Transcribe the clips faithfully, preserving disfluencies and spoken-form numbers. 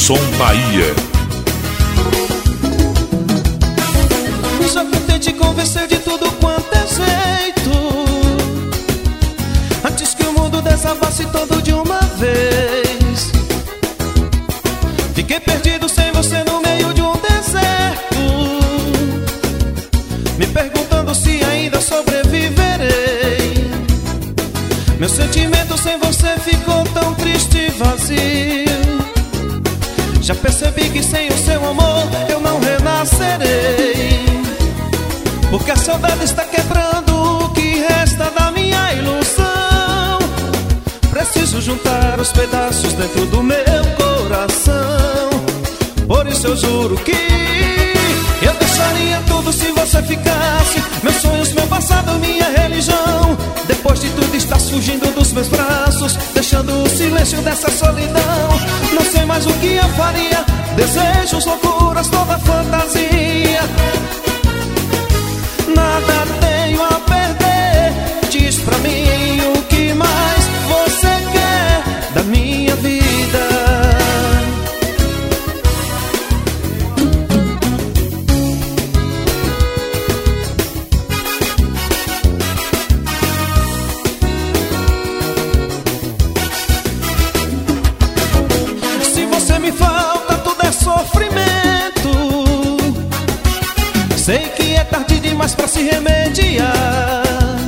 Som Bahia. Já tentei te convencer de tudo quanto é jeito, antes que o mundo desabasse todo de uma vez. Fiquei perdido sem você no meio de um deserto, me perguntando se ainda sobreviverei. Meu sentimento sem você ficou tão triste e vazio. Já percebi que sem o seu amor eu não renascerei, porque a saudade está quebrando o que resta da minha ilusão. Preciso juntar os pedaços dentro do meu coração. Por isso eu juro que eu deixaria tudo se você ficasse. Meus sonhos, meu passado, minha religião. Depois de tudo estás fugindo dos meus braços, deixando o silêncio dessa solidão. Não sei mais o que eu faria, desejos, loucuras, toda fantasia. Nada tenho a perder, diz pra mim o que mais você quer da minha vida. Se você me falta, tudo é sofrimento. Sei que é tarde demais pra se remediar.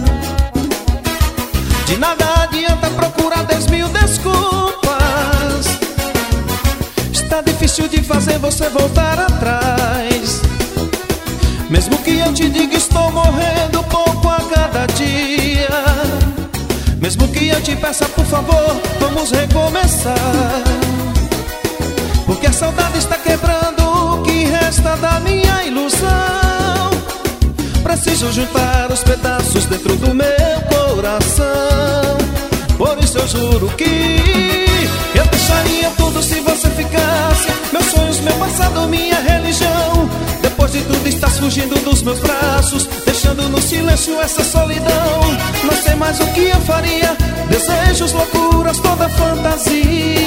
De nada adianta procurar dez mil desculpas. Está difícil de fazer você voltar atrás. Mesmo que eu te diga estou morrendo pouco a cada dia, mesmo que eu te peça por favor, vamos recomeçar, porque a saudade está quebrando o que resta da minha ilusão. Preciso juntar os pedaços dentro do meu coração. Por isso eu juro que eu deixaria tudo se você ficasse. Meus sonhos, meu passado, minha religião. Depois de tudo estás fugindo dos meus braços, deixando no silêncio essa solidão. Não sei mais o que eu faria, desejos, loucuras, toda fantasia.